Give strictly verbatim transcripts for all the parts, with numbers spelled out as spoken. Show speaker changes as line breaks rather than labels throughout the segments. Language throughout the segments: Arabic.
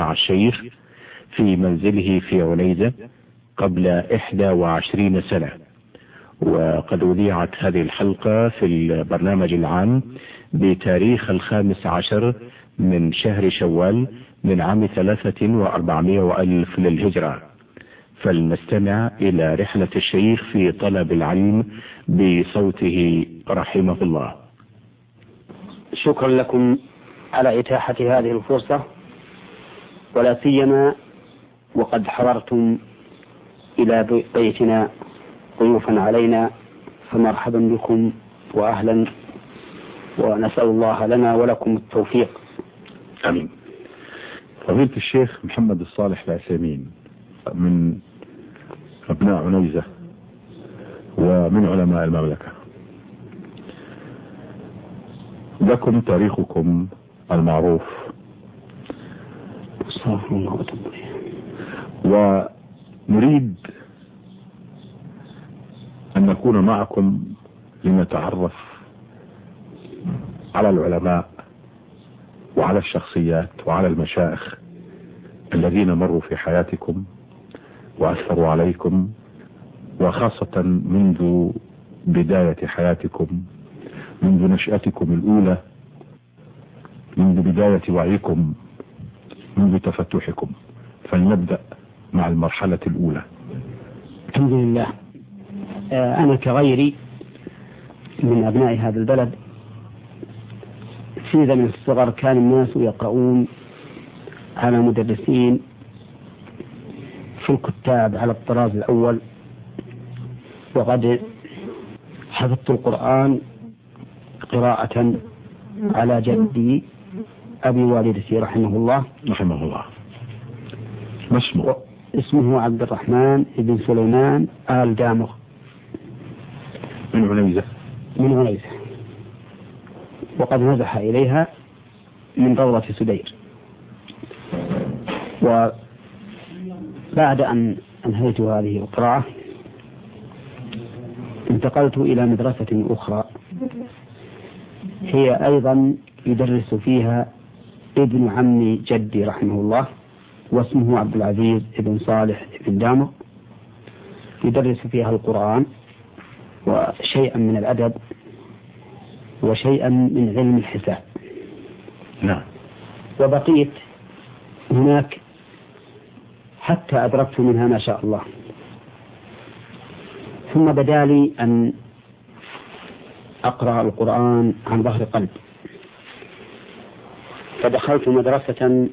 مع الشيخ في منزله في عنيزة قبل إحدى وعشرين سنة، وقد أذيعت هذه الحلقة في البرنامج العام بتاريخ الخامس عشر من شهر شوال من عام ثلاثة وأربعمائة وألف للهجرة. فلنستمع إلى رحلة الشيخ في طلب العلم بصوته رحمه الله.
شكرا لكم على إتاحة هذه الفرصة، ولا سيما وقد حضرتم إلى بيتنا ضيوفا علينا، فمرحبا بكم وأهلا، ونسأل الله لنا ولكم التوفيق.
آمين.
فضيلة الشيخ محمد الصالح العثيمين من أبناء عنيزة ومن علماء المملكة، لكم تاريخكم المعروف، ونريد أن نكون معكم لنتعرف على العلماء وعلى الشخصيات وعلى المشايخ الذين مروا في حياتكم وأثروا عليكم، وخاصة منذ بداية حياتكم، منذ نشأتكم الأولى، منذ بداية وعيكم، منذ تفتحكم. فلنبدأ مع المرحلة الأولى.
الحمد لله. أنا كغيري من أبناء هذا البلد في زمن الصغر كان الناس يقرؤون على مدرسين في الكتاب على الطراز الأول، وقد حفظت القرآن قراءة على جدي أبي والدتي رحمه الله
رحمه الله. ما اسمه؟
اسمه عبد الرحمن بن سليمان آل دامغ
من عنيزة.
من عنيزة، وقد نزح إليها من روضة سدير. وبعد أن أنهيت هذه القراءة انتقلت إلى مدرسة أخرى هي أيضا يدرس فيها ابن عم جدي رحمه الله، واسمه عبد العزيز بن صالح بن دامغ، يدرس فيها القرآن وشيئا من الأدب وشيئا من علم الحساب.
نعم.
وبقيت هناك حتى أدركت منها ما شاء الله. ثم بدا لي أن أقرأ القرآن عن ظهر قلب، فدخلت مدرسة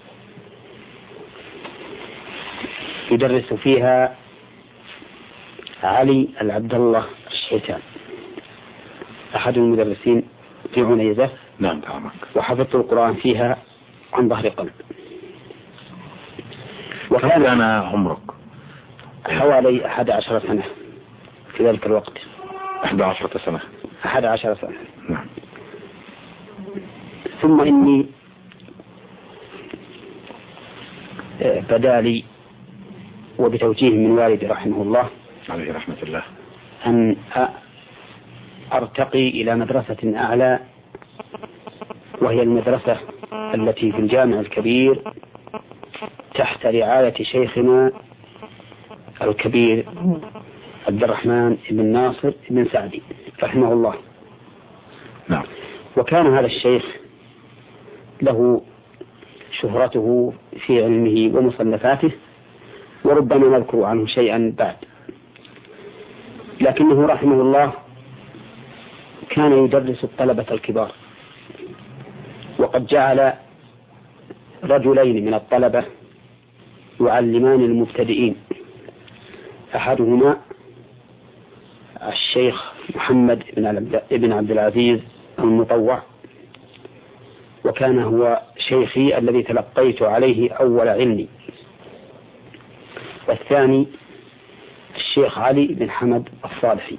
يدرس فيها علي العبد الله الشيتان، أحد المدرسين في عنيزة.
نعم تعمك.
وحفظت القرآن فيها عن ظهر قلب.
وكان أنا عمرك
حوالي أحد عشر سنة في ذلك الوقت.
أحد عشرة سنة.
أحد عشر سنة.
نعم.
ثم إني بدا لي وبتوجيه من والدي رحمه الله
عليه رحمة الله
أن أرتقي إلى مدرسة أعلى، وهي المدرسة التي في الجامع الكبير تحت رعاية شيخنا الكبير عبد الرحمن بن ناصر بن سعدي رحمه الله.
نعم.
وكان هذا الشيخ له شهرته في علمه ومصنفاته، وربما نذكر عنه شيئا بعد، لكنه رحمه الله كان يدرس الطلبة الكبار، وقد جعل رجلين من الطلبة يعلمان المبتدئين، أحدهما الشيخ محمد بن عبد العزيز المطوع، وكان هو شيخي الذي تلقيت عليه أول علمي، والثاني الشيخ علي بن حمد الصالحي.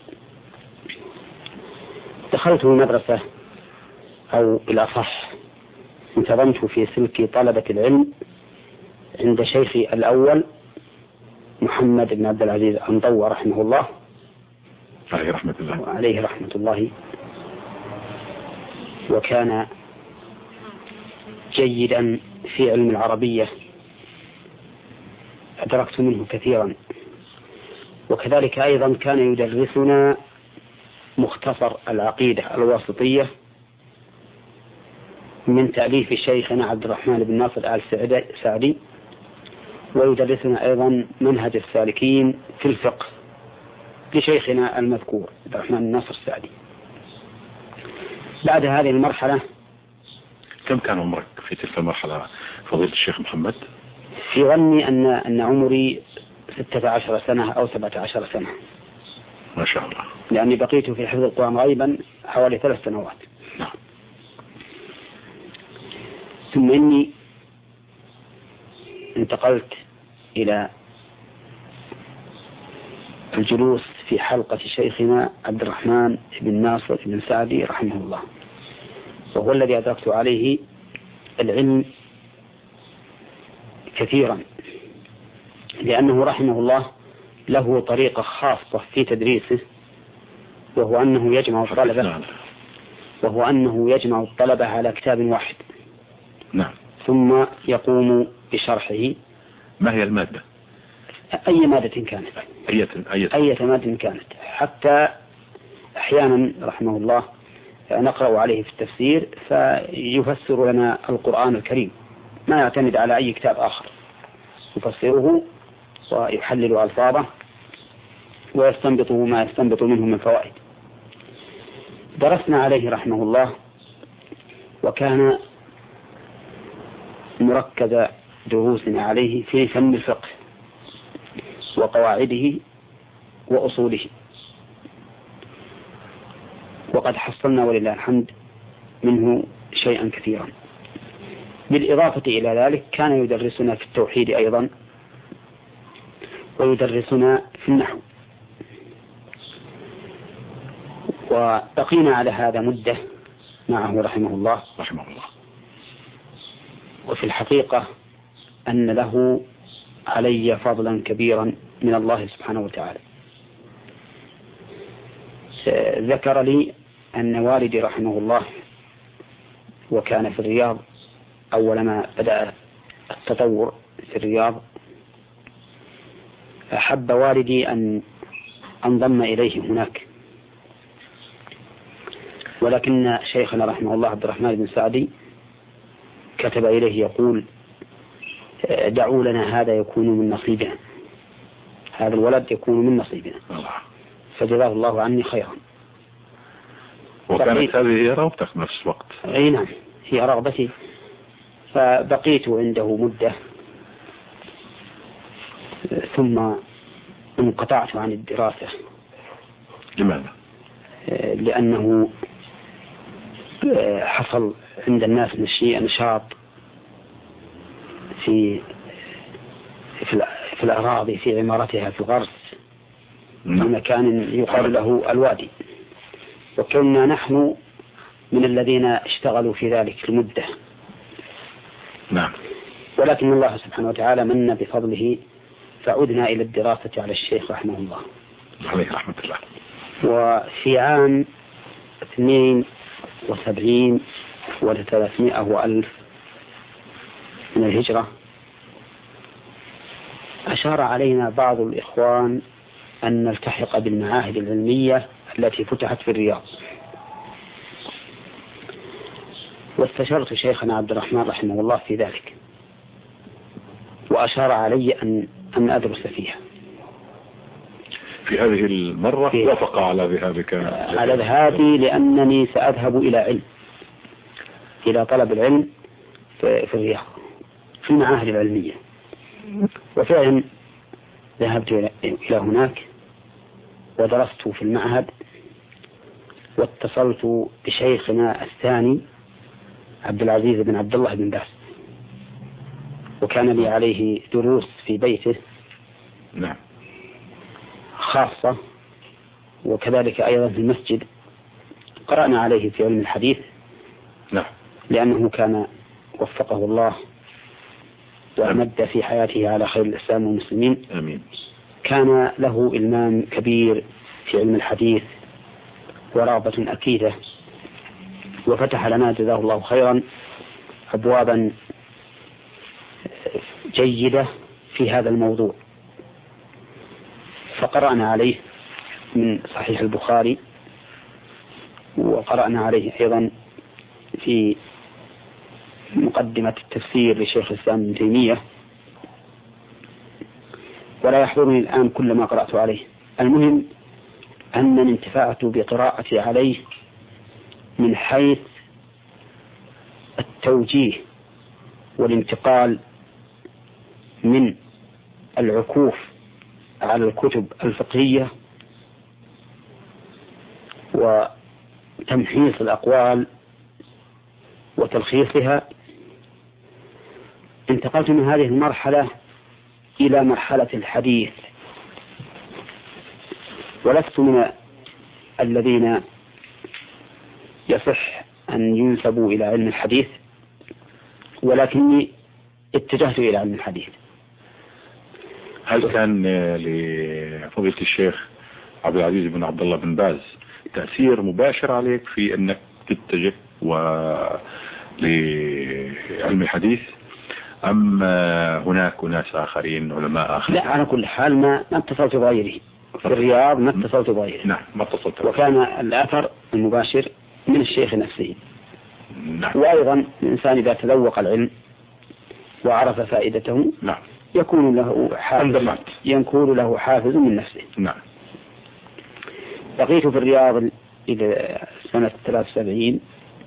دخلت المدرسة، أو الأصح انتظمت في سلك طلبة العلم عند شيخي الأول محمد بن عبد العزيز المطوع رحمه الله
عليه رحمة الله.
عليه رحمة الله. وكان جيدا في علم العربية أدركت منه كثيرا، وكذلك أيضا كان يدرسنا مختصر العقيدة الواسطية من تأليف شيخنا عبد الرحمن بن ناصر آل سعدي، ويدرسنا أيضا منهج السالكين في الفقه لشيخنا المذكور عبد الرحمن بن ناصر السعدي. بعد هذه المرحلة،
كم كان عمرك في تلك المرحلة فضيلة الشيخ محمد؟
في ظني أن أن عمري ستة عشر سنة أو سبعة عشر سنة.
ما شاء الله.
لأني بقيت في حفظ القرآن غيبا حوالي ثلاث سنوات.
نعم.
ثم إني انتقلت إلى الجلوس في حلقة شيخنا عبد الرحمن بن ناصر بن سعدي رحمه الله، وهو الذي أدركت عليه العلم كثيرا، لأنه رحمه الله له طريقة خاصة في تدريسه، وهو أنه يجمع الطلبة وهو أنه يجمع الطلبة على كتاب واحد.
نعم.
ثم يقوم بشرحه.
ما هي المادة؟
أي مادة كانت،
أي أي
أي مادة كانت، حتى أحيانا رحمه الله نقرأ عليه في التفسير فيفسر لنا القرآن الكريم، ما يعتمد على أي كتاب آخر، يفسره ويحلل ألفاظه ويستنبط ما يستنبط منه من فوائد. درسنا عليه رحمه الله، وكان مركز دروسنا عليه في فن الفقه وقواعده وأصوله، وقد حصلنا ولله الحمد منه شيئا كثيرا. بالإضافة إلى ذلك كان يدرسنا في التوحيد أيضا، ويدرسنا في النحو، وبقينا على هذا مدة معه رحمه الله
رحمه الله.
وفي الحقيقة أن له علي فضلا كبيرا من الله سبحانه وتعالى. ذكر لي أن والدي رحمه الله، وكان في الرياض أول ما بدأ التطور في الرياض، أحب والدي أن انضم إليه هناك، ولكن شيخنا رحمه الله عبد الرحمن بن سعدي كتب إليه يقول: دعوا لنا هذا يكون من نصيبنا، هذا الولد يكون من نصيبنا.
الله.
فجزاه الله عني خيرا.
وكانت هذه هي رغبتك في نفس الوقت؟
أي نعم، هي رغبتي. فبقيت عنده مدة، ثم انقطعت عن الدراسة.
لماذا؟
لأنه حصل عند الناس نشاط في في الأراضي في عمارتها في الغرس، في مكان يقال له الوادي، وكنا نحن من الذين اشتغلوا في ذلك المدة.
نعم.
ولكن الله سبحانه وتعالى من بفضله فعدنا إلى الدراسة على الشيخ رحمه الله
عليه رحمة الله.
وفي عام اثنين وسبعين وثلاثمائة وألف من الهجرة أشار علينا بعض الإخوان أن نلتحق بالمعاهد العلمية التي فتحت في الرياض، واستشرت شيخنا عبد الرحمن رحمه الله في ذلك، وأشار علي أن أن أدرس فيها.
في هذه المرة
في
وافق على ذهابك؟
على ذهابي، لأنني سأذهب إلى علم، إلى طلب العلم في الرياض في المعاهد العلمية. وفعلا ذهبت إلى هناك ودرست في المعهد، واتصلت بشيخنا الثاني عبد العزيز بن عبد الله بن باز، وكان لي عليه دروس في بيته.
نعم.
خاصة، وكذلك أيضا في المسجد قرأنا عليه في علم الحديث.
نعم.
لأنه كان وفقه الله وأمد في حياته على خير الإسلام والمسلمين.
آمين.
كان له إلمام كبير في علم الحديث ورغبة أكيدة، وفتح لنا جزاه الله خيرا أبوابا جيدة في هذا الموضوع، فقرأنا عليه من صحيح البخاري، وقرأنا عليه أيضا في مقدمة التفسير لشيخ الإسلام ابن تيمية، ولا يحضرني الآن كل ما قرأت عليه. المهم أنني انتفعت بقراءتي عليه من حيث التوجيه والانتقال من العكوف على الكتب الفقهية وتمحيص الأقوال وتلخيصها. انتقلت من هذه المرحلة إلى مرحلة الحديث، ولست من الذين يصح أن ينسبوا إلى علم الحديث، ولكني اتجهت إلى علم الحديث.
هل كان لفضيلة الشيخ عبد العزيز بن عبد الله بن باز تأثير مباشر عليك في أنك تتجه لعلم الحديث، أم هناك ناس آخرين علماء آخرين؟
لا، على كل حال ما اتصلت بغيره في الرياض، ما اتصلت بغيره.
نعم، ما اتصلت.
وكان الأثر المباشر من الشيخ نفسه.
نعم.
وأيضا الإنسان إذا تذوق العلم وعرف فائدته،
نعم،
يكون له حافز، يكون له حافز من نفسه.
نعم.
بقيت في الرياض إلى سنة ثلاث وسبعين،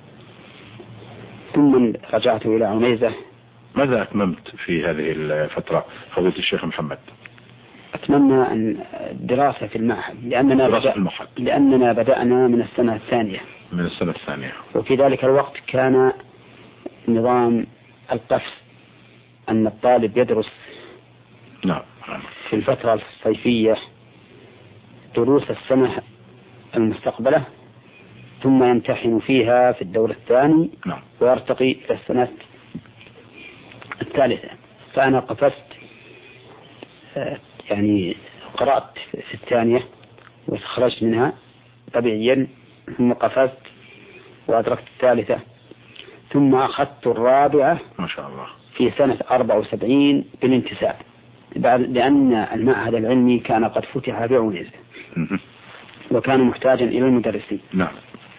ثم رجعت إلى عنيزة.
ماذا أتممت في هذه الفترة فضيلة الشيخ محمد؟
أتمنى أن الدراسة في المعهد، لأننا,
دراسة
بدأ
في المعهد.
لأننا بدأنا من السنة الثانية.
من السنة الثانية.
وفي ذلك الوقت كان نظام القفز أن الطالب يدرس
نعم
في الفترة الصيفية دروس السنة المستقبلة، ثم يمتحن فيها في الدور الثاني.
نعم.
ويرتقي إلى السنة الثالثة. فأنا قفزت، يعني قرأت في الثانية وخرجت منها طبيعيا، ثم قفزت وأدركت الثالثة، ثم أخذت الرابعة
ما شاء الله
في سنة أربعة وسبعين بالانتساب، لأن المعهد العلمي كان قد فتح في عنيزة وكان محتاجا إلى المدرسين.
نعم.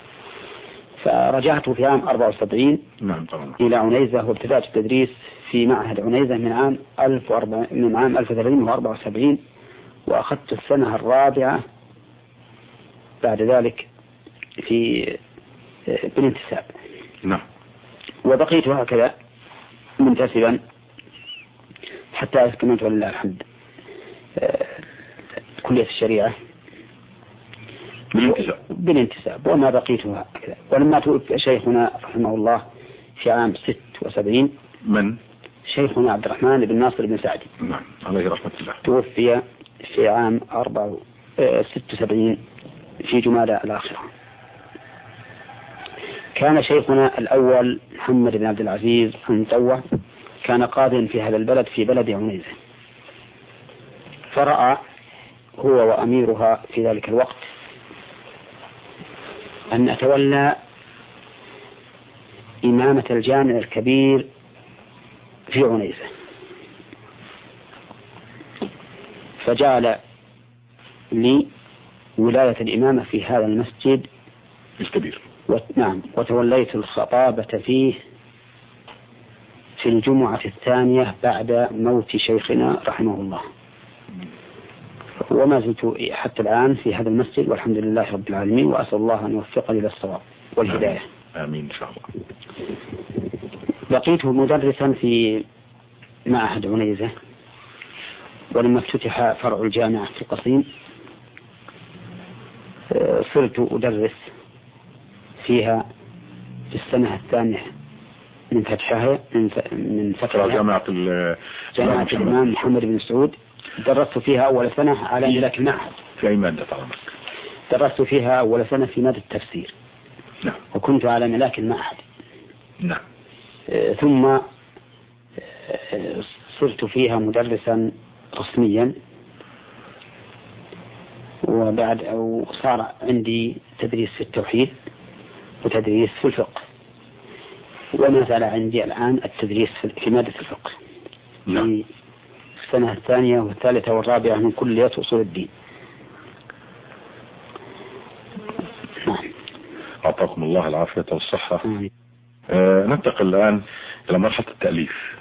فرجعت في عام أربعة وسبعين
نعم طبعا
إلى عنيزة، وابتدأت التدريس في معهد عنيزة من عام ألف وأربعمائة من عام ألف وثلاثمائة وأربعة وسبعين، وأخذت السنة الرابعة بعد ذلك في بالانتساب.
نعم.
وبقيت هكذا منتسبا حتى أكملت ولله الحمد كلية الشريعة
بالانتساب.
بالانتساب وما بقيت هكذا. ولما توفي شيخنا رحمه الله في عام ست وسبعين،
من؟
شيخنا عبد الرحمن بن ناصر بن سعدي.
نعم عليه رحمة الله.
توفي في عام أربعة ست وسبعين في جمادى الآخرة. كان شيخنا الأول محمد بن عبد العزيز المطوع كان قاضيا في هذا البلد، في بلد عنيزة، فرأى هو وأميرها في ذلك الوقت أن أتولى إمامة الجامع الكبير في عنيزة، فجعل لي ولاية الإمامة في هذا المسجد
الكبير.
نعم. وتوليت الخطابة فيه في الجمعة الثانية بعد موت شيخنا رحمه الله، وما زلت حتى الآن في هذا المسجد والحمد لله رب العالمين، وأسأل الله أن يوفقني إلى الصواب والهداية.
آمين إن شاء الله.
بقيت مدرسا في معهد عنيزة، ولما افتتح فرع الجامعة في القصيم صرت أدرس فيها في السنة الثانية من فتحها من فتحها
جامعة
جامعة الإمام محمد بن سعود. درست فيها أول سنة على ملاك المعهد.
في أي مادة طبعا؟
درست فيها أول سنة في مادة التفسير.
نعم.
وكنت على ملاك المعهد.
نعم.
ثم صرت فيها مدرسا رسميا، وبعد أو صار عندي تدريس في التوحيد وتدريس في الفقه، وما زال عندي الآن التدريس في مادة الفقه. في السنة الثانية والثالثة والرابعة من كلية أصول الدين.
أعطاكم الله العافية والصحة. آه ننتقل الآن إلى مرحلة التأليف.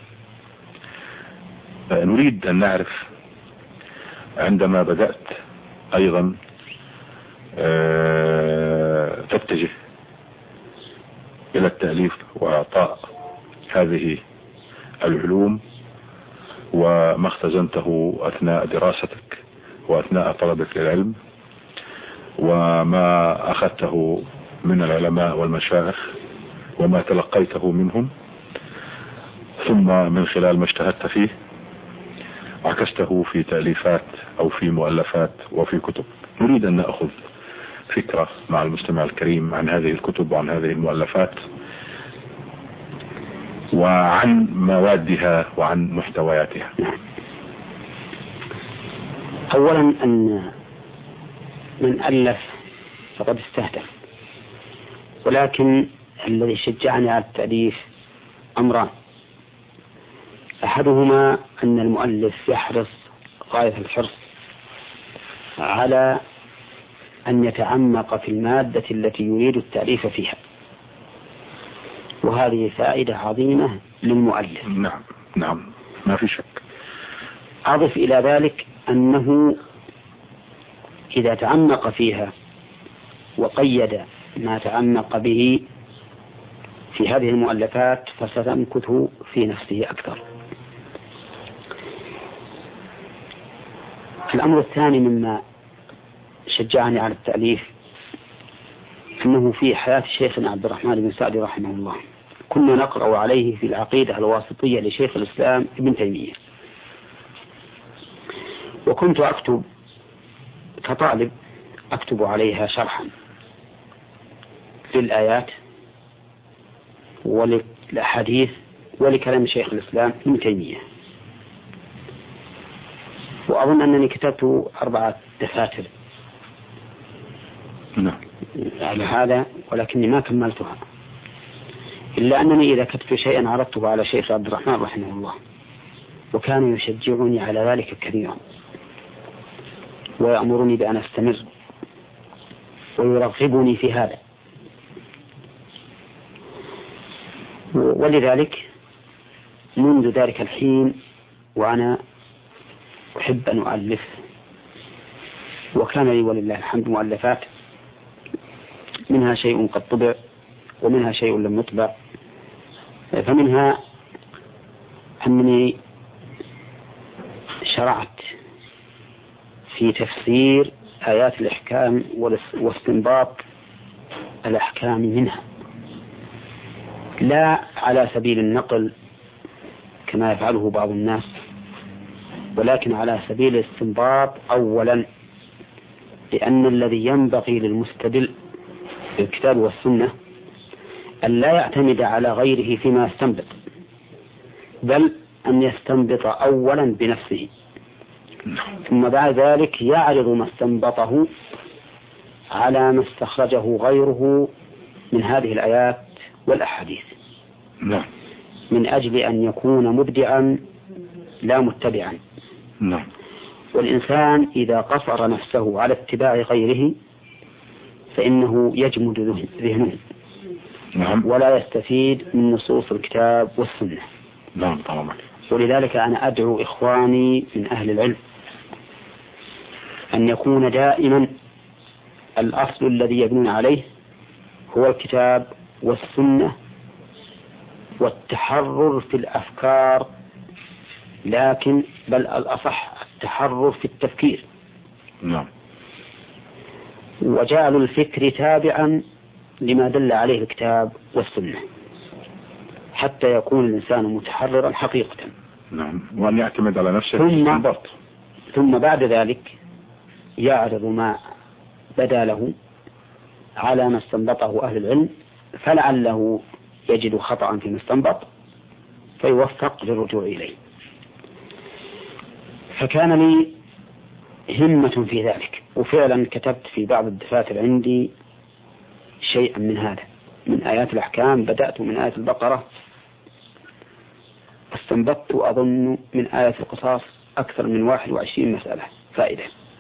آه نريد أن نعرف عندما بدأت أيضا آه تتجه إلى التأليف وإعطاء هذه العلوم وما اختزنته أثناء دراستك وأثناء طلبك للعلم وما أخذته من العلماء والمشايخ وما تلقيته منهم، ثم من خلال ما اجتهدت فيه عكسته في تأليفات أو في مؤلفات وفي كتب. نريد أن نأخذ فكرة مع المستمع الكريم عن هذه الكتب وعن هذه المؤلفات وعن موادها وعن محتوياتها.
أولا أن من ألف فقد استهدف، ولكن الذي شجعني على التأليف أمران: أحدهما أن المؤلف يحرص غاية الحرص على أن يتعمق في المادة التي يريد التأليف فيها، وهذه فائدة عظيمة للمؤلف.
نعم نعم ما في شك.
أضف إلى ذلك أنه إذا تعمق فيها وقيد ما تعمق به في هذه المؤلفات فستمكث في نفسه أكثر. الأمر الثاني مما شجعني على التأليف أنه في حياة شيخنا عبد الرحمن بن سعدي رحمه الله كنا نقرأ عليه في العقيدة الواسطية لشيخ الإسلام ابن تيمية، وكنت أكتب كطالب أكتب عليها شرحا للآيات وللأحاديث ولكلام شيخ الإسلام ابن تيمية، وأظن أنني كتبت أربعة دفاتر على هذا، ولكني ما كملتها، إلا أنني إذا كتبت شيئا عرضته على شيخ عبد الرحمن رحمه الله، وكان يشجعني على ذلك كثيرا ويأمرني بأن أستمر ويرغبني في هذا، ولذلك منذ ذلك الحين وأنا أحب أن أؤلف، وكان لي ولله الحمد مؤلفات منها شيء قد طبع ومنها شيء لم يطبع. فمنها أنني شرعت في تفسير آيات الإحكام واستنباط الأحكام منها، لا على سبيل النقل كما يفعله بعض الناس، ولكن على سبيل الاستنباط أولا، لأن الذي ينبغي للمستدل بالكتاب والسنة أن لا يعتمد على غيره فيما يستنبط، بل أن يستنبط أولا بنفسه، ثم بعد ذلك يعرض ما استنبطه على ما استخرجه غيره من هذه الآيات والأحاديث،
نعم،
من أجل أن يكون مبدعا لا متبعا.
نعم.
والإنسان إذا قصر نفسه على اتباع غيره فإنه يجمد ذهنه،
نعم،
ولا يستفيد من نصوص الكتاب والسنة.
نعم طبعا.
ولذلك أنا أدعو إخواني من أهل العلم أن يكون دائما الأصل الذي يبنون عليه هو الكتاب والسنة والتحرر في الأفكار، لكن بل الأصح التحرر في التفكير.
نعم.
وجعل الفكر تابعا لما دل عليه الكتاب والسنة حتى يكون الإنسان متحررا حقيقة.
نعم، وأن يعتمد على نفسه
ثم, ثم بعد ذلك يعرض ما بدا له على ما استنبطه أهل العلم، فلعله يجد خطأ في المستنبط فيوفق للرجوع إليه. فكان لي همة في ذلك، وفعلا كتبت في بعض الدفاتر عندي شيئا من هذا، من آيات الأحكام بدأت من آية البقرة استنبطت أظن من آية القصاص أكثر من واحد وعشرين مسألة فائدة،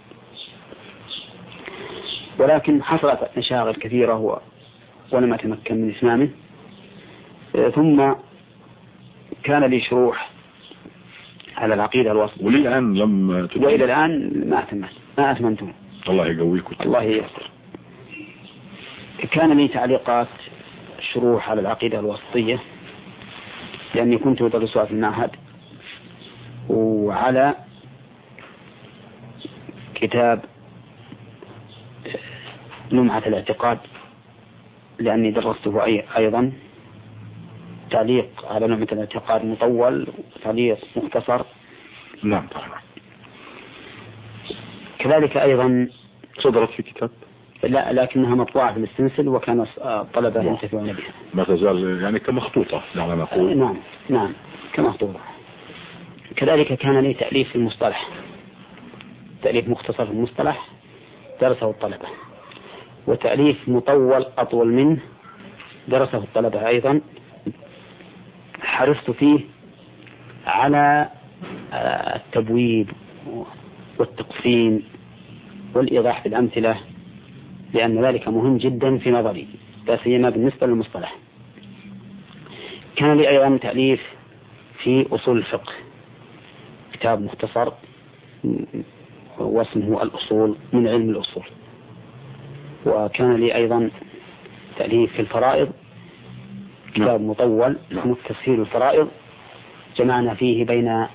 ولكن حصلت مشاغل كثيرة و... ولم أتمكن من إتمامه. ثم كان لي شروح على العقيدة الوسطية،
وللآن لم تتم.
وإلى الآن ما أتممت ما أتممته.
الله يقويك.
الله ييسر. كان لي تعليقات شروح على العقيدة الوسطية لأني كنت أدرسها في المعهد، وعلى كتاب لمعة الاعتقاد لأني درسته أيضا، تعليق على لمعة الاعتقاد مطول وتعليق مختصر.
نعم طبعا.
كذلك أيضا
صدرت في كتاب،
لا لكنها مطبوعة في الاستنسل وكان الطلبة ينتفعون بها.
ما تزال يعني كمخطوطة دعنا نقول.
نعم نعم كمخطوطة. كذلك كان لي تأليف في المصطلح، تأليف مختصر في المصطلح درسه الطلبة، وتأليف مطول أطول منه درسه الطلبة أيضا. حرصت فيه على التبويب والتقسيم والإيضاح بالأمثلة، لأن ذلك مهم جدا في نظري لا سيما بالنسبة للمصطلح. كان لي أيضا تأليف في أصول الفقه، كتاب مختصر واسمه الأصول من علم الأصول. وكان لي أيضا تأليف في الفرائض، كتاب مطول اسمه تسهيل الفرائض، جمعنا فيه بين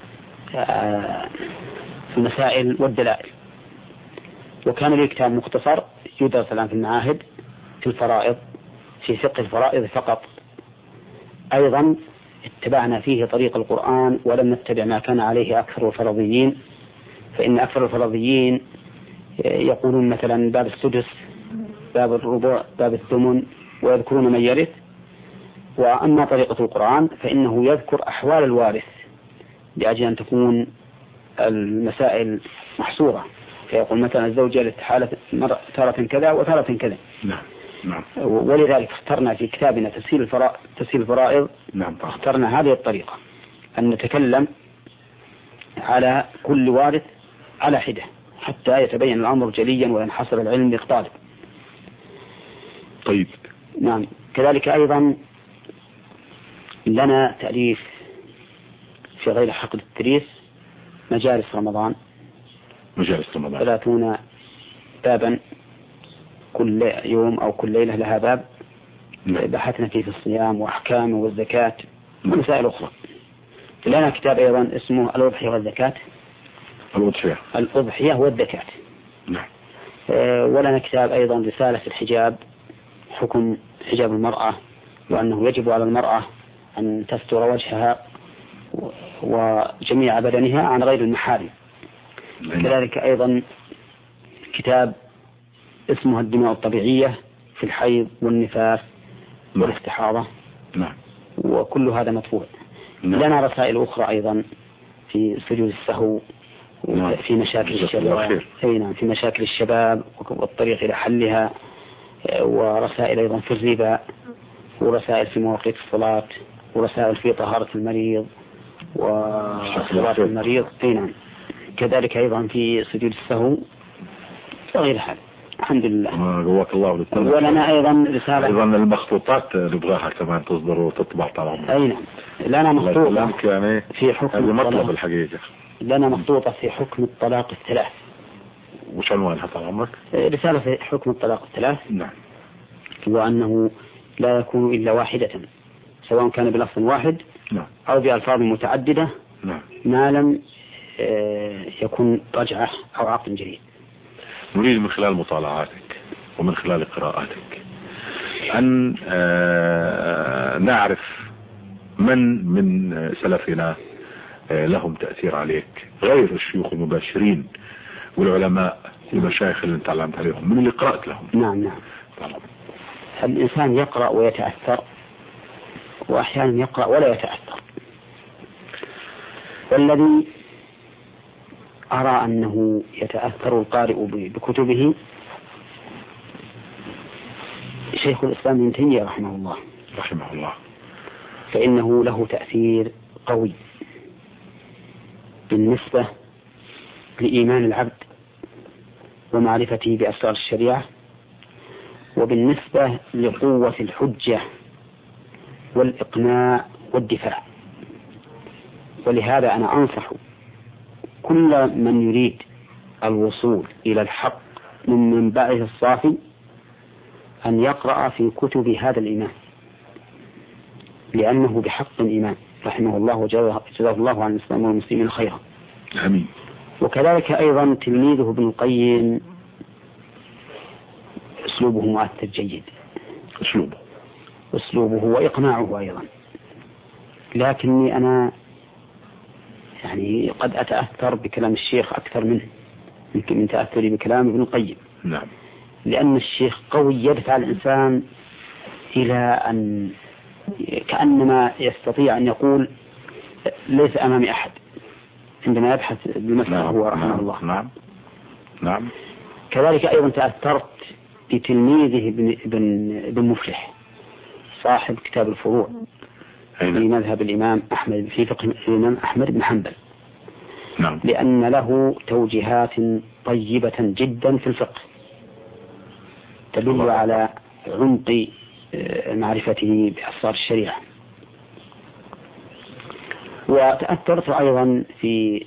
المسائل والدلائل. وكان لي كتاب مختصر يدرس الآن في المعاهد في الفرائض، في فقه الفرائض فقط. أيضا اتبعنا فيه طريق القرآن ولم نتبع ما كان عليه أكثر الفرضيين، فإن أكثر الفرضيين يقولون مثلا باب السدس، باب الربع، باب الثمن، ويذكرون من يرث. وأما طريقة القرآن فإنه يذكر أحوال الوارث لأجل أن تكون المسائل محصورة، فيقول مثلا الزوج يرث حالة تارة كذا وتارة كذا.
نعم نعم.
ولذلك اخترنا في كتابنا تسهيل الفرائض تسهيل الفرائض
نعم.
اخترنا هذه الطريقة أن نتكلم على كل وارث على حدة حتى يتبين الأمر جليا وينحصر العلم للطالب.
طيب.
نعم. كذلك أيضا لنا تأليف في غير حق التدريس مجالس رمضان،
مجالس رمضان
ثلاثون بابا كل يوم أو كل ليلة لها باب. نعم. بحثنا فيه في الصيام وأحكامه والزكاة ومسائل أخرى. لنا كتاب أيضا اسمه الأضحية والزكاة.
الأضحية
الأضحية والزكاة.
نعم.
أه ولنا كتاب أيضا رسالة الحجاب، حكم حجاب المرأة، وأنه يجب على المرأة أن تستر وجهها وجميع بدنها عن غير المحارم. نعم. كذلك أيضا كتاب اسمه الدماء الطبيعية في الحيض والنفاس. نعم. والاستحاضة.
نعم.
وكل هذا مطبوع. نعم. لنا رسائل أخرى أيضا في سجود السهو. نعم. في مشاكل الشباب. نعم. في مشاكل الشباب والطريق إلى حلها، ورسائل أيضا في الربا، ورسائل في مواقيت الصلاة، ورسائل في طهارة المريض وصلاة المريض. نعم. كذلك أيضا في سجود السهو وغير هذا. الحمد لله.
جواك الله ولتنك.
ولنا أيضا رسالة.
أيضا المخطوطات نبغاها كمان تصدر وتطبع طبعا.
أي نعم. لنا مخطوطة
يعني
في حكم
هذه مطلب الحقيقة.
لنا مخطوطة في حكم الطلاق الثلاث.
وش عنوانها طال عمرك؟
رسالة في حكم الطلاق الثلاث.
نعم.
وأنه لا يكون إلا واحدة، سواء كان بلفظ واحد.
نعم.
أو بألفاظ متعددة.
نعم.
ما لم يكون رجعة أو عقد جديد.
نريد من خلال مطالعاتك ومن خلال قراءاتك أن نعرف من من سلفنا لهم تأثير عليك غير الشيوخ المباشرين والعلماء والمشايخ اللي انت علمت عليهم، من اللي قرأت لهم.
نعم نعم. طبعا. الإنسان يقرأ ويتأثر، وأحيانا يقرأ ولا يتأثر. والذي أرى أنه يتأثر القارئ بكتبه شيخ الإسلام ابن تيمية رحمه الله.
رحمه الله.
فإنه له تأثير قوي بالنسبة لإيمان العبد ومعرفته بأسرار الشريعة، وبالنسبة لقوة الحجة والإقناع والدفاع. ولهذا أنا أنصح كل من يريد الوصول إلى الحق من منبعه الصافي أن يقرأ في كتب هذا الإمام، لأنه بحق إمام رحمه الله وجزاه الله عن الإسلام والمسلمين خيرا.
آمين.
وكذلك أيضا تلميذه ابن القيم أسلوبه مؤثر جيد،
أسلوبه
أسلوبه وإقناعه أيضا، لكني أنا يعني قد أتأثر بكلام الشيخ أكثر منه من تأثري بكلام ابن القيم.
نعم.
لأن الشيخ قوي يدفع الإنسان إلى أن كأنما يستطيع أن يقول ليس أمامي أحد عندما يبحث بالمسألة.
نعم.
هو رحمه
نعم.
الله.
نعم. نعم.
كذلك أيضا تأثرت بتلميذه ابن, ابن, ابن مفلح صاحب كتاب الفروع في مذهب الإمام أحمد في فقه الإمام أحمد بن حنبل.
نعم.
لأن له توجيهات طيبة جدا في الفقه تدل على عمق معرفته بأسرار الشريعة. وتأثرت أيضا في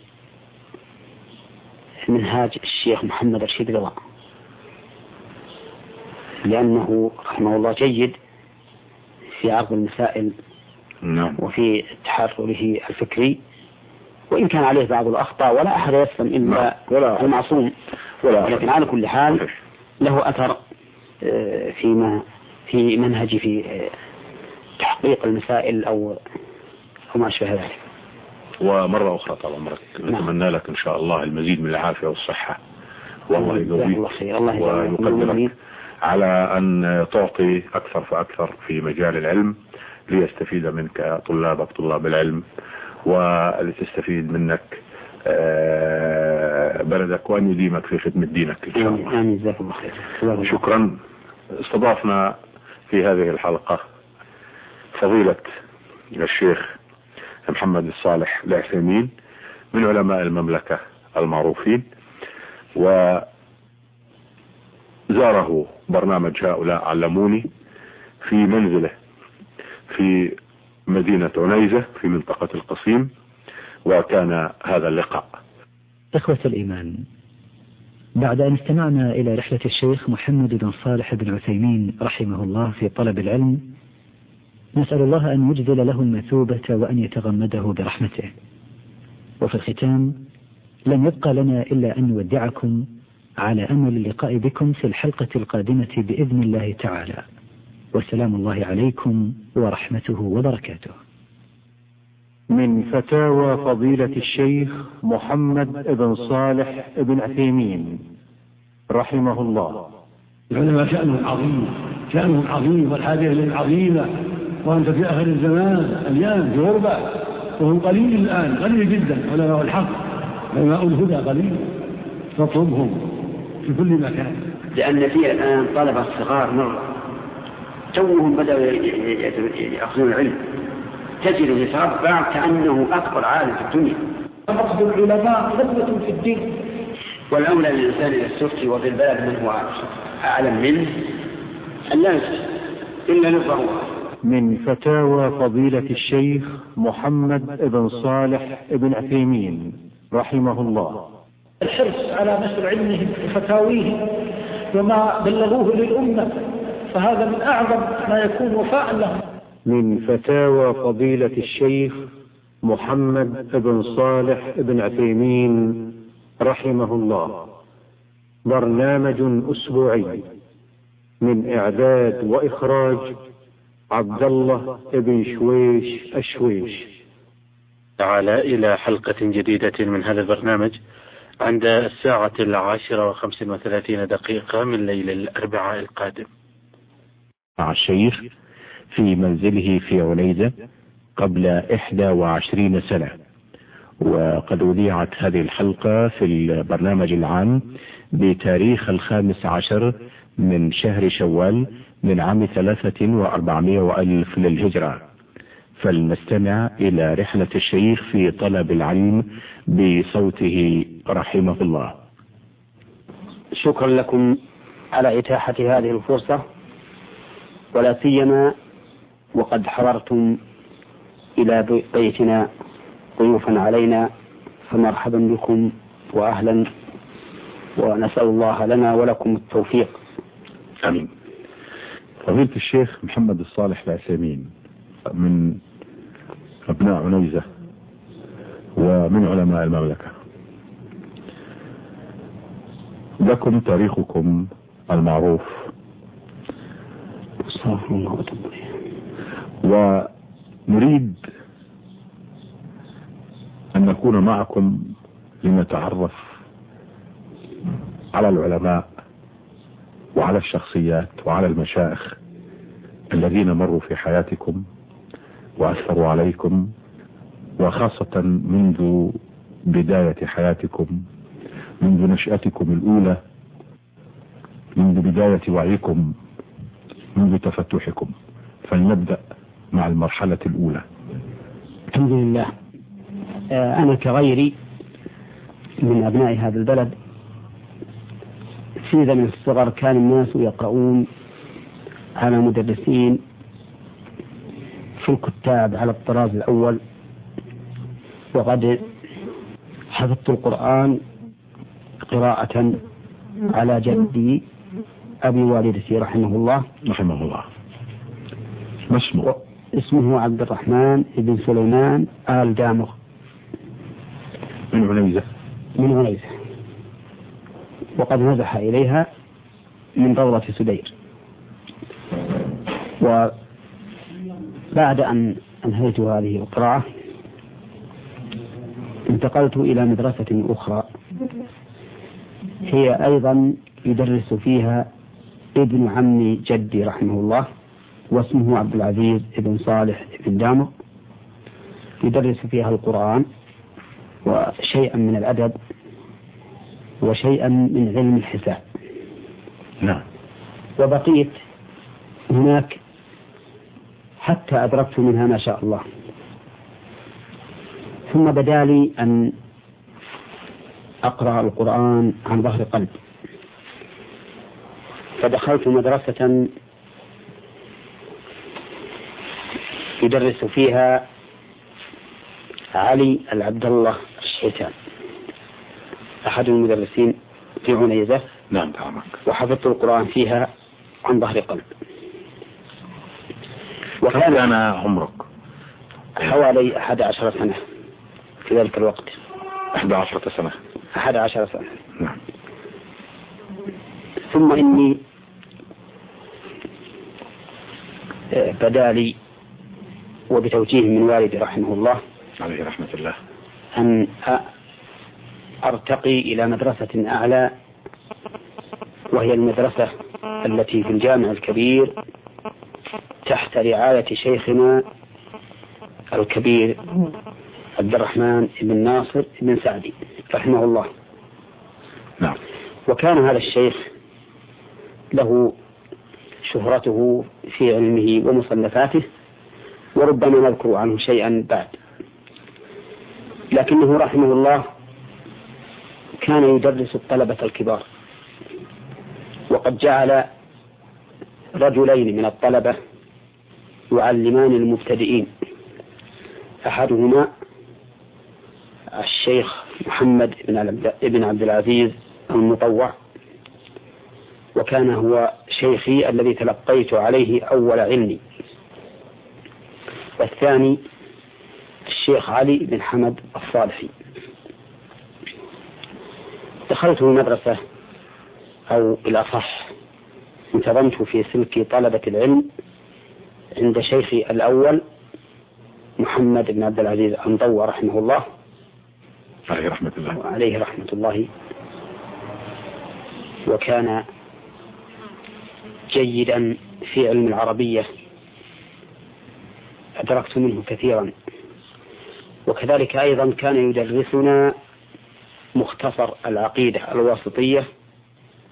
منهاج الشيخ محمد رشيد رضا، لأنه رحمه الله جيد في عرض المسائل.
نعم.
وفي تحرره الفكري، وإن كان عليه بعض الأخطاء ولا أحد يسلم إلا
ولا
المعصوم، ولكن على كل حال له أثر فيما في منهج في تحقيق المسائل أو أو ما أشبه ذلك.
ومرة أخرى طال عمرك نتمنى لك إن شاء الله المزيد من العافية والصحة، والله يقويك ويقدرك على أن تعطي أكثر فأكثر في مجال العلم ليستفيد منك طلابك طلاب العلم، ولتستفيد منك بلدك، وأن يديمك في خدمة دينك إن شاء الله.
آمين. جزاك الله خير.
شكرا. استضافنا في هذه الحلقة فضيلة الشيخ محمد الصالح العثيمين من علماء المملكة المعروفين، وزاره برنامج هؤلاء علموني في منزله في مدينة عنيزة في منطقة القصيم، وكان هذا اللقاء.
إخوة الإيمان، بعد أن استمعنا إلى رحلة الشيخ محمد بن صالح بن عثيمين رحمه الله في طلب العلم، نسأل الله أن يجزل له المثوبة وأن يتغمده برحمته. وفي الختام لن يبقى لنا إلا أن نودعكم على أمل اللقاء بكم في الحلقة القادمة بإذن الله تعالى، والسلام الله عليكم ورحمته وبركاته.
من فتاوى فضيلة الشيخ محمد بن صالح بن عثيمين رحمه الله.
العلماء شأنهم عظيم، شأنهم عظيم والحاجة إليه عظيمة، وأنت في آخر الزمان اليوم في غربة، وهم قليل الآن، قليل جدا علماء الحق، علماء الهدى قليل، فاطلبهم في كل مكان.
لأن في الآن طلبة صغار مرة توهم بدأوا يأخذون العلم، تجد يتربع كأنه أكبر عالم في الدنيا.
أخذ العلماء خدمة في الدين،
والأولى للإنسان إذا استفتي وفي البلد من هو أعلم منه أن لا يفتي إلا نفعه.
من فتاوى فضيلة الشيخ محمد بن صالح بن عثيمين رحمه الله.
الحرص على نشر علمهم وفتاويهم وما بلغوه للأمة، فهذا من أعظم ما يكون وفاء لهم.
من فتاوى فضيلة الشيخ محمد بن صالح بن عثيمين رحمه الله برنامج أسبوعي من إعداد وإخراج عبد الله بن شويش الشويش.
تعالى إلى حلقة جديدة من هذا البرنامج عند الساعة العاشرة وخمس وثلاثين دقيقة من ليل الأربعاء القادم،
مع الشيخ في منزله في عنيزة قبل إحدى وعشرين سنة. وقد أذيعت هذه الحلقة في البرنامج العام بتاريخ الخامس عشر من شهر شوال من عام ثلاثة وأربعمائة وألف للهجرة، فلنستمع إلى رحلة الشيخ في طلب العلم بصوته رحمه الله.
شكرا لكم على إتاحة هذه الفرصة، ولا سيما وقد حضرتم إلى بيتنا ضيوفا علينا، فمرحبا بكم وأهلا، ونسأل الله لنا ولكم التوفيق.
آمين. فضيلة الشيخ محمد الصالح العثيمين من أبناء عنيزة ومن علماء المملكة، لكم تاريخكم المعروف، ونريد أن نكون معكم لنتعرف على العلماء وعلى الشخصيات وعلى المشايخ الذين مروا في حياتكم وأثروا عليكم، وخاصة منذ بداية حياتكم، منذ نشأتكم الأولى، منذ بداية وعيكم، منذ تفتحكم. فلنبدأ مع المرحلة الأولى.
الحمد لله. أنا كغيري من أبناء هذا البلد في زمن الصغر كان الناس يقرؤون على مدرسين في الكتاب على الطراز الأول، وقد حفظت القرآن قراءة على جدي أبي والدتي رحمه الله
رحمه الله. ما اسمه؟
اسمه عبد الرحمن بن سليمان آل دامغ
من عنيزة.
من عنيزة، وقد نزح إليها من روضة سدير. وبعد أن أنهيت هذه القراءة انتقلت إلى مدرسة أخرى هي أيضا يدرس فيها ابن عم جدي رحمه الله، واسمه عبد العزيز بن صالح بن دامغ، يدرس فيها القرآن وشيئا من الأدب وشيئا من علم الحساب.
نعم.
وبقيت هناك حتى أدركت منها ما شاء الله. ثم بدا لي أن أقرأ القرآن عن ظهر قلب، فدخلت مدرسة يدرس فيها علي العبد الله الشيتان، أحد المدرسين في عنيزة.
نعم تعمك.
وحفظت القرآن فيها عن ظهر قلب.
وكان أنا عمرك
حوالي أحد عشر سنة في ذلك الوقت.
أحد عشرة سنة.
أحد عشر سنة.
نعم.
ثم إني بدا لي وبتوجيه من والدي رحمه الله
عليه رحمة الله
أن أرتقي إلى مدرسة أعلى، وهي المدرسة التي في الجامع الكبير تحت رعاية شيخنا الكبير عبد الرحمن بن ناصر بن سعدي رحمه الله.
نعم.
وكان هذا الشيخ له شهرته في علمه ومصنفاته، وربما نذكر عنه شيئا بعد، لكنه رحمه الله كان يدرس الطلبة الكبار، وقد جعل رجلين من الطلبة يعلمان المبتدئين، أحدهما الشيخ محمد بن عبد العزيز المطوع، وكان هو شيخي الذي تلقيت عليه أول علمي، والثاني الشيخ علي بن حمد الصالحي. دخلت المدرسة، أو الأصح انتظمت في سلك طلبة العلم عند شيخي الأول محمد بن عبد العزيز المطوع رحمه الله
عليه رحمة الله.
عليه رحمة الله. وكان جيدا في علم العربية، أدركت منه كثيرا. وكذلك أيضا كان يدرسنا مختصر العقيدة الواسطية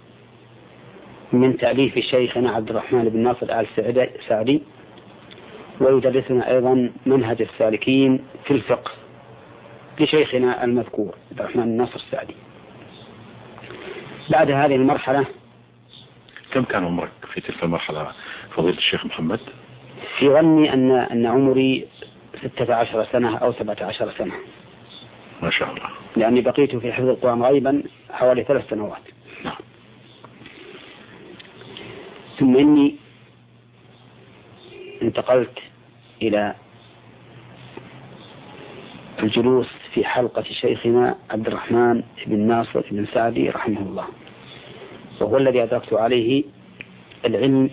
من تأليف شيخنا عبد الرحمن بن ناصر آل سعدي، ويدرسنا أيضا منهج السالكين في الفقه لشيخنا المذكور عبد الرحمن الناصر السعدي. بعد هذه المرحلة،
كم كان عمرك في تلك المرحلة فضيلة الشيخ محمد؟
في ظني أن أن عمري ستة عشر سنة أو سبعة عشر سنة.
ما شاء الله.
لأني بقيت في حفظ القرآن غيبا حوالي ثلاث سنوات.
نعم.
ثم إني انتقلت إلى الجلوس في حلقة شيخنا عبد الرحمن بن ناصر بن سعدي رحمه الله، وهو الذي أدركت عليه العلم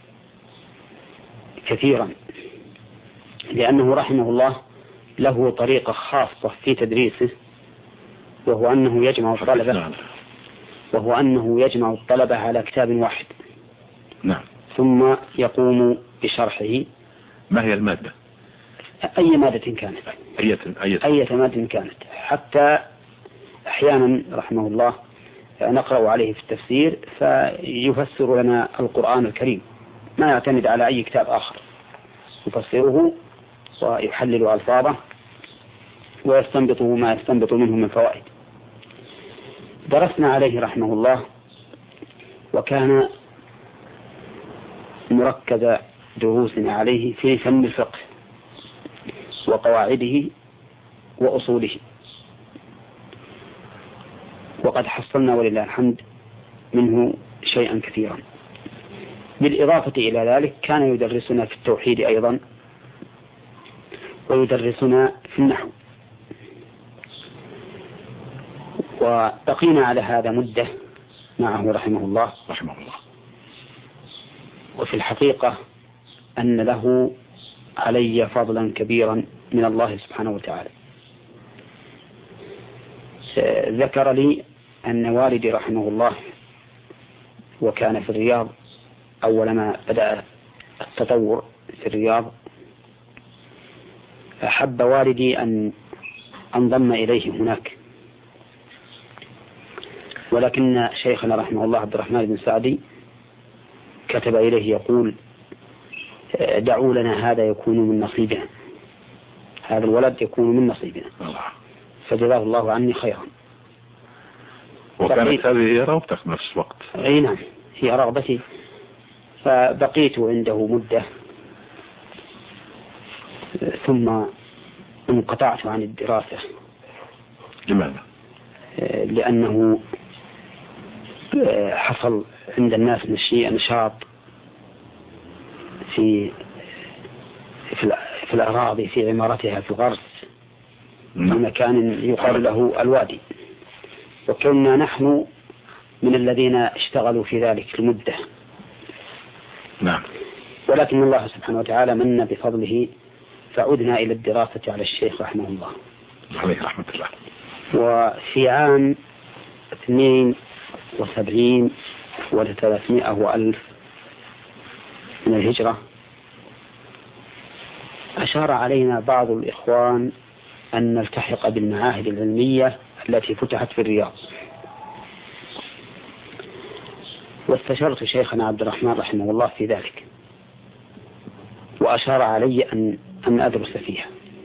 كثيرا، لأنه رحمه الله له طريقة خاصة في تدريسه، وهو أنه يجمع الطلبة وهو أنه يجمع الطلبة على كتاب واحد.
نعم.
ثم يقوم بشرحه.
ما هي المادة؟
أي مادة كانت،
أي أي
أي مادة كانت، حتى أحيانا رحمه الله نقرأ عليه في التفسير فيفسر لنا القرآن الكريم، ما يعتمد على أي كتاب آخر، يفسره ويحلل ألفاظه ويستنبط ما يستنبط منه من فوائد. درسنا عليه رحمه الله، وكان مركز دروسنا عليه في فن الفقه وقواعده وأصوله، وقد حصلنا ولله الحمد منه شيئا كثيرا. بالإضافة إلى ذلك كان يدرسنا في التوحيد أيضا، ويدرسنا في النحو، وبقينا على هذا مدة معه رحمه الله
رحمه الله.
وفي الحقيقة أن له علي فضلا كبيرا من الله سبحانه وتعالى. ذكر لي أن والدي رحمه الله، وكان في الرياض أول ما بدأ التطور في الرياض، أحب والدي أن انضم إليه هناك، ولكن شيخنا رحمه الله عبد الرحمن بن سعدي كتب إليه يقول: دعوا لنا هذا يكون من نصيبنا، هذا الولد يكون من نصيبنا. فجزاه الله عني خيرا.
وكانت هذه هي رغبتك في نفس الوقت؟
أي نعم، هي رغبتي. فبقيت عنده مدة ثم انقطعت عن الدراسة.
لماذا؟
لأنه حصل عند الناس نشاط في في الأراضي في عمارتها في الغرس في مكان يقال له الوادي، وكنا نحن من الذين اشتغلوا في ذلك المدة.
نعم.
ولكن الله سبحانه وتعالى من بفضله فعدنا إلى الدراسة على الشيخ رحمه الله
عليه رحمة الله.
وفي عام اثنين وسبعين وثلاثمائة وألف من الهجرة أشار علينا بعض الإخوان أن نلتحق بالمعاهد العلمية التي فتحت في الرياض، واستشرت شيخنا عبد الرحمن رحمه الله في ذلك، وأشار علي أن أن أدرس فيها.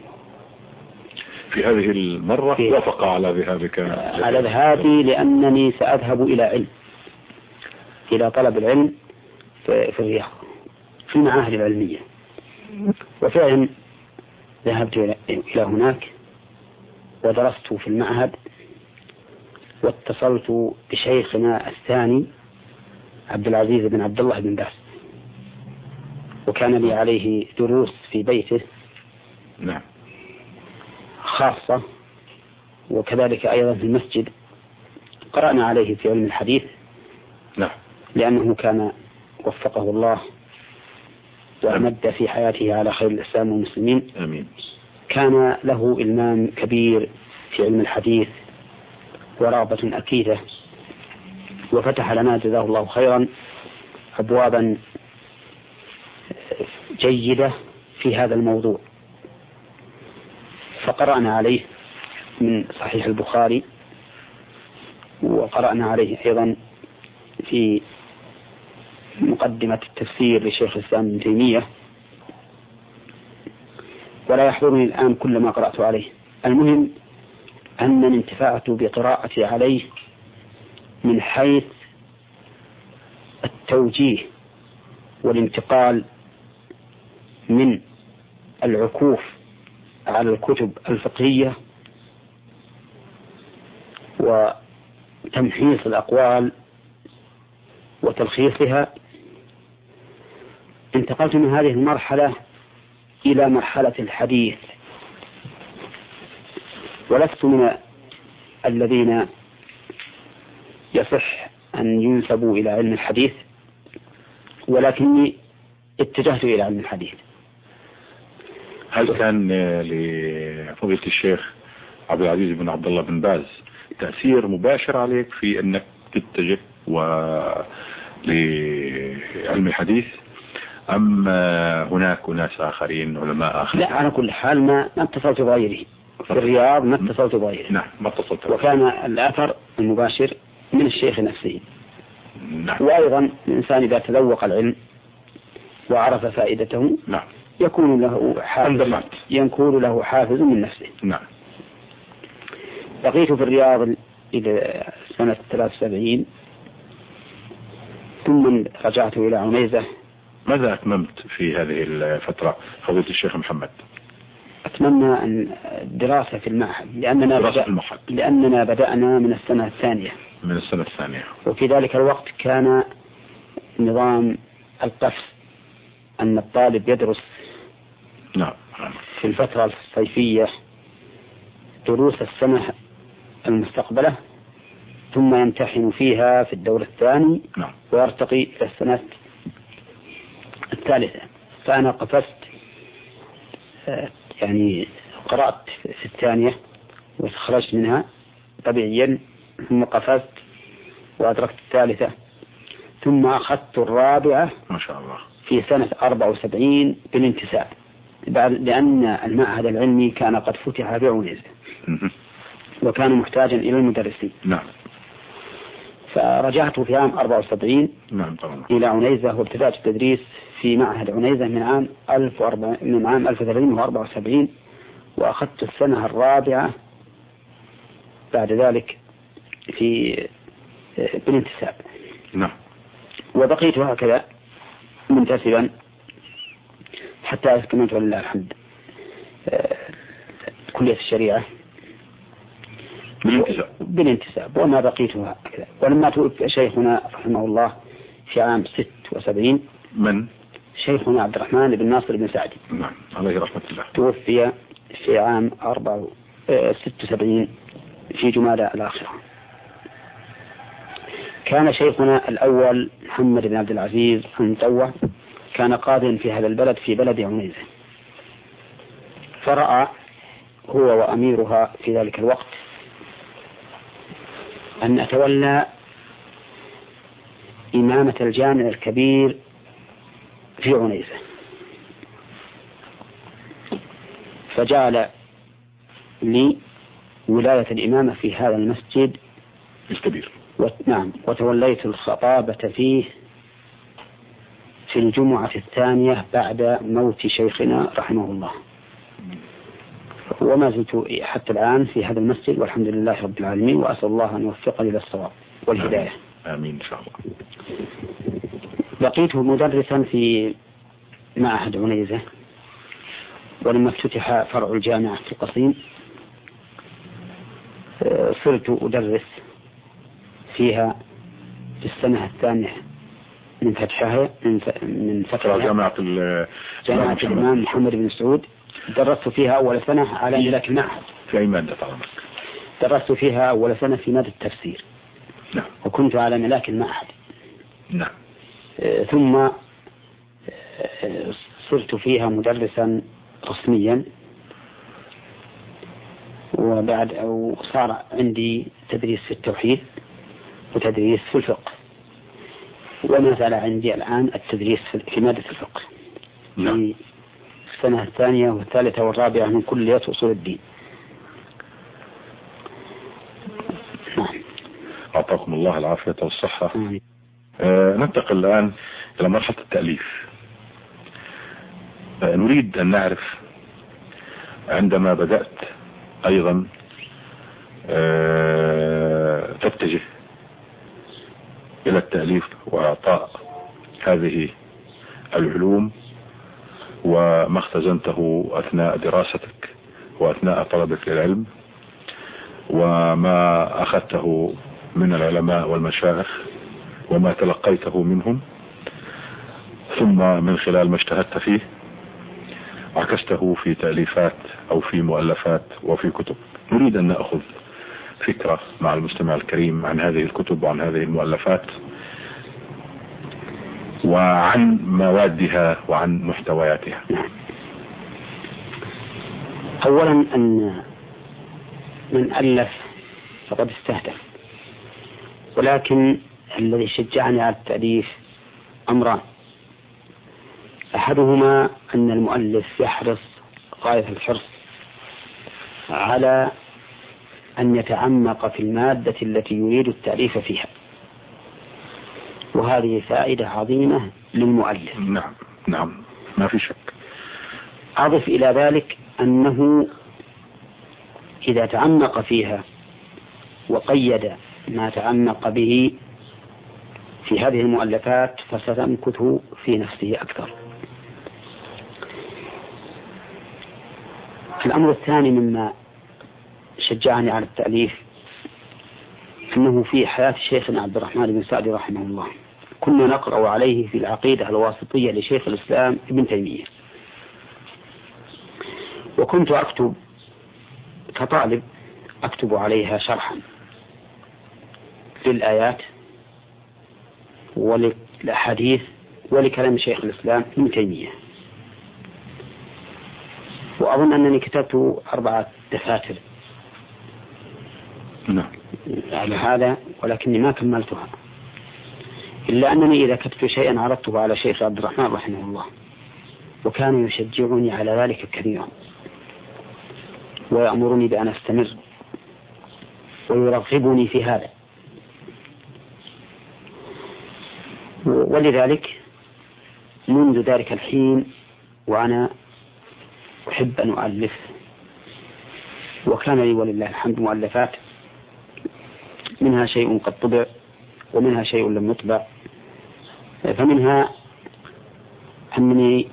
في هذه المرة
في
وافق على ذهابك؟
على ذهابي، لأنني سأذهب إلى علم، إلى طلب العلم في الرياض في المعاهد العلمية. وفعلا ذهبت إلى هناك ودرست في المعهد، واتصلت بشيخنا الثاني عبد العزيز بن عبد الله بن باز، وكان لي عليه دروس في بيته.
نعم.
خاصة، وكذلك أيضا في المسجد قرأنا عليه في علم الحديث.
نعم.
لأنه كان وفقه الله وأمد في حياته على خير الإسلام والمسلمين.
آمين.
كان له إلمام كبير في علم الحديث ورغبة أكيدة، وفتح لنا جزاه الله خيرا أبوابا جيدة في هذا الموضوع. فقرأنا عليه من صحيح البخاري، وقرأنا عليه أيضا في مقدمة التفسير لشيخ الإسلام ابن تيمية، ولا يحضرني الآن كل ما قرأت عليه. المهم أنني انتفعت بقراءتي عليه من حيث التوجيه والانتقال من العكوف على الكتب الفقهية وتمحيص الأقوال وتلخيصها. انتقلت من هذه المرحلة إلى مرحلة الحديث، ولست من الذين يصح أن ينسبوا إلى علم الحديث، ولكني اتجهت إلى علم الحديث.
هل كان لفضيلة الشيخ عبد العزيز بن عبد الله بن باز تأثير مباشر عليك في أنك تتجه لعلم الحديث، أم هناك ناس آخرين علماء آخرين؟
لا، على كل حال ما اتصلت بغيره في الرياض، ما اتصلت بغيره.
نعم، ما اتصلت.
وكان الأثر المباشر من الشيخ نفسه.
نعم.
وأيضا الإنسان إذا تذوق العلم وعرف فائدته،
نعم،
يكون له حافز، يكون له حافز من نفسه.
نعم.
بقيت في الرياض إلى سنة ثلاث وسبعين، ثم رجعت إلى عنيزة.
ماذا أتممت في هذه الفترة فضيلة الشيخ محمد؟
أتمنى أن الدراسة في المعهد، لأننا,
دراسة
بدأ
في المعهد.
لأننا بدأنا من السنة الثانية.
من السنة الثانية.
وفي ذلك الوقت كان نظام القفز أن الطالب يدرس
نعم
في الفترة الصيفية دروس السنة المستقبلة، ثم يمتحن فيها في الدور الثاني.
نعم.
ويرتقي إلى السنة الثالثة. فأنا قفزت، يعني قرأت في الثانية وخرجت منها طبيعيا، ثم قفزت وأدركت الثالثة، ثم أخذت الرابعة
ما شاء الله
في سنة أربعة وسبعين بالانتساب، لأن المعهد العلمي كان قد فتح في عنيزة وكان محتاجا إلى المدرسين.
نعم.
فرجعت في عام أربعة وسبعين
نعم طبعا
إلى عنيزة، وابتدأت التدريس في معهد عنيزة من عام ألف وأربعمائة من عام ألف وثلاثمائة وأربعة وسبعين، وأخذت السنة الرابعة بعد ذلك في بالانتساب.
نعم.
وبقيت هكذا منتسبا حتى أكملت ولله الحمد كلية الشريعة
بالانتساب.
بالانتساب وما بقيت هكذا. ولما توفي شيخنا رحمه الله في عام ست وسبعين،
من؟
شيخنا عبد الرحمن بن ناصر بن سعدي.
نعم عليه رحمة الله.
توفي في عام أربعة ست وسبعين في جمادى الآخرة. كان شيخنا الأول محمد بن عبد العزيز المطوع كان قاضيا في هذا البلد، في بلد عنيزة، فرأى هو وأميرها في ذلك الوقت أن أتولى إمامة الجامع الكبير في عنيزة، فجعل لي ولاية الإمامة في هذا المسجد
الكبير.
نعم. وتوليت الخطابة فيه في الجمعة الثانية بعد موت شيخنا رحمه الله، وما زلت حتى الآن في هذا المسجد والحمد لله رب العالمين، وأسأل الله أن يوفقني إلى الصواب والهداية.
آمين إن شاء الله.
بقيت مدرسا في معهد عنيزة، ولما افتتح فرع الجامعة في القصيم صرت أدرس فيها في السنة الثانية من فتحها من فتحها
جامعة
جامعة الإمام محمد بن سعود. درست فيها أول سنة على ملاك المعهد.
في أي مادة طالما؟
درست فيها أول سنة في مادة التفسير.
نعم.
وكنت على ملاك المعهد.
نعم.
آه ثم آه صرت فيها مدرسا رسميا، وبعد أو صار عندي تدريس في التوحيد وتدريس في الفقه، وما زال عندي الآن التدريس في مادة الفقه.
نعم.
في السنة الثانية والثالثة والرابعة من كلية أصول الدين. نعم.
أعطاكم الله العافية والصحة.
آمين.
آه ننتقل الآن إلى مرحلة التأليف. آه نريد أن نعرف عندما بدأت أيضا تتجه إلى التأليف وإعطاء هذه العلوم وما اختزنته أثناء دراستك وأثناء طلبك للعلم وما أخذته من العلماء والمشايخ وما تلقيته منهم، ثم من خلال ما اجتهدت فيه عكسته في تأليفات أو في مؤلفات وفي كتب. نريد أن نأخذ فكرة مع المستمع الكريم عن هذه الكتب وعن هذه المؤلفات وعن موادها وعن محتوياتها.
أولا أن من ألف فقد استهدف، ولكن الذي شجعني على التأليف أمران: أحدهما أن المؤلف يحرص غاية الحرص على أن يتعمق في المادة التي يريد التأليف فيها، وهذه فائدة عظيمة للمؤلف.
نعم نعم ما في شك.
أضف إلى ذلك أنه إذا تعمق فيها وقيد ما تعمق به في هذه المؤلفات فستمكث في نفسه أكثر. الأمر الثاني مما شجعني على التأليف أنه في حياة شيخنا عبد الرحمن بن سعدي رحمه الله كنا نقرأ عليه في العقيدة الواسطية لشيخ الإسلام ابن تيمية، وكنت أكتب كطالب أكتب عليها شرحا للآيات وللأحاديث ولكلام شيخ الإسلام ابن تيمية، وأظن أنني كتبت أربعة دفاتر
نعم
على هذا، ولكني ما كملتها، إلا أنني إذا كتبت شيئا عرضته على شيخ عبد الرحمن رحمه الله، وكان يشجعني على ذلك كثيرا ويأمرني بأن أستمر ويرغبني في هذا، ولذلك منذ ذلك الحين وأنا أحب أن أؤلف، وكان لي ولله الحمد مؤلفات منها شيء قد طبع ومنها شيء لم يطبع. فمنها أنني